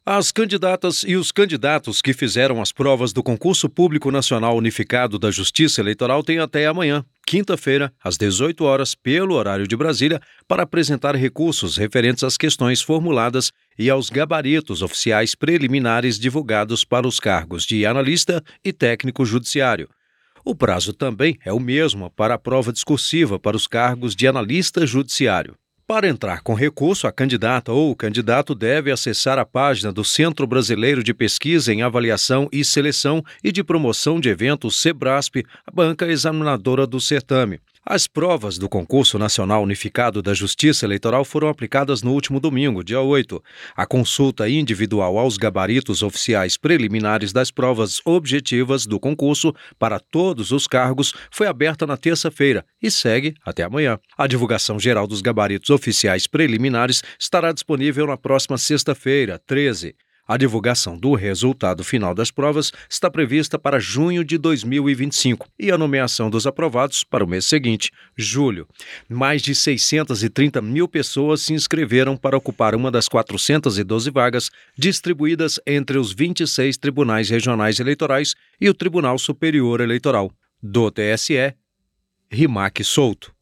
As candidatas e os candidatos que fizeram as provas do Concurso Público Nacional Unificado da Justiça Eleitoral têm até amanhã, quinta-feira, às 18 horas, pelo horário de Brasília, para apresentar recursos referentes às questões formuladas e aos gabaritos oficiais preliminares divulgados para os cargos de analista e técnico judiciário. O prazo também é o mesmo para a prova discursiva para os cargos de analista judiciário. Para entrar com recurso, a candidata ou o candidato deve acessar a página do Centro Brasileiro de Pesquisa em Avaliação e Seleção e de Promoção de Eventos, Sebrasp, a banca examinadora do certame. As provas do Concurso Nacional Unificado da Justiça Eleitoral foram aplicadas no último domingo, dia 8. A consulta individual aos gabaritos oficiais preliminares das provas objetivas do concurso para todos os cargos foi aberta na terça-feira e segue até amanhã. A divulgação geral dos gabaritos oficiais preliminares estará disponível na próxima sexta-feira, 13. A divulgação do resultado final das provas está prevista para junho de 2025 e a nomeação dos aprovados para o mês seguinte, julho. Mais de 630 mil pessoas se inscreveram para ocupar uma das 412 vagas distribuídas entre os 26 tribunais regionais eleitorais e o Tribunal Superior Eleitoral. Do TSE, Rimac Souto.